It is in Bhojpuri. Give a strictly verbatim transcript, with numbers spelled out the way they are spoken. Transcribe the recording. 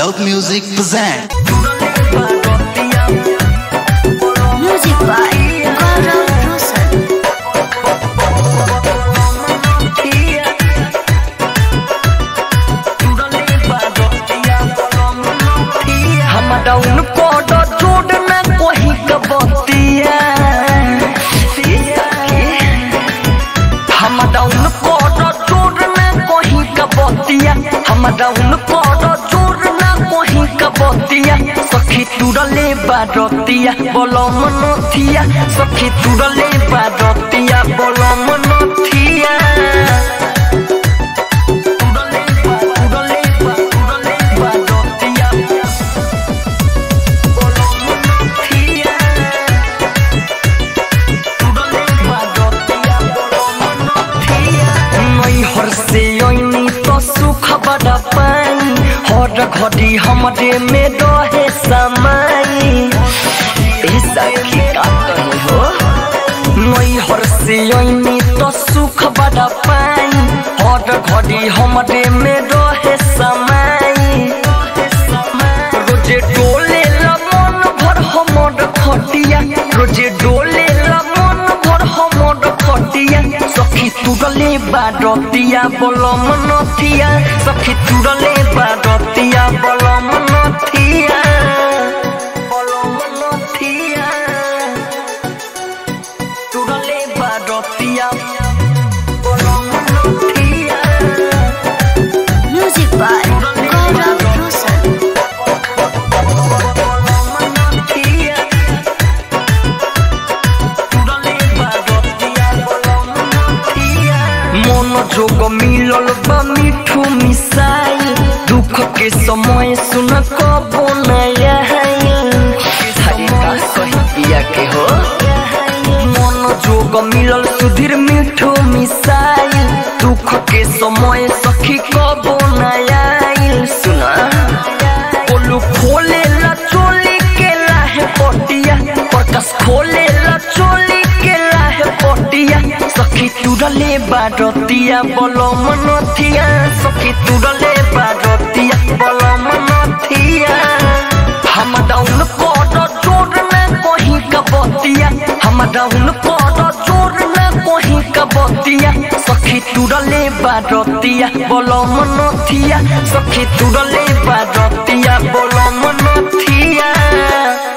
Loud Music present. Music by Gaurav Rosal. हमारा उनको जोड़ना कोई कबतिया हमारा उनको जोड़ना कोई कबतिया हमारा उनको जोड़ना कोई कबतिया सखी तुरले बारतिया बोलो मनोथिया सखी तुरले बारतिया बोलो मनोथिया बड़ा पाई हर घड़ी हमारे में रहे समाई ऐसा क्या कहीं हो नई हर से यही तो सुख बड़ा पाई हर घड़ी हमारे में रहे समाई रोजे डोले ला मन भर हमर खटिया रोजे डोले ला मन भर हमर खटिया सखी तुरले बारतिया बोलो मनोथिया सखी तुरले बारतिया बोलो मनोथिया बोलो मनोथिया तुरले बारतिया बोलो मनोथिया Music by Gaurav Rosal. जोग मिलल बा मिठू मिसाई दुख के समय सुन कबो नया हरी का कहिया के हो मन जोग मिलल सुधीर मिठू मिसाई दुख के समय सखी कबो नया सुना बोलू खोले ला चोली के लाहे पटिया प्रकाश खोले ला चोली के लाहे पटिया सखी तुरले बारतिया बोलो मनोथिया सखी तुरले बारतिया बोलो मनोथिया हमारा उनको जोड़ना कोई कबतिया हमारा उनको जोड़ना कोई कबतिया सखी तुरले बारतिया बोलो मनोथिया सखी तुरले बारतिया बोलो मनोथिया।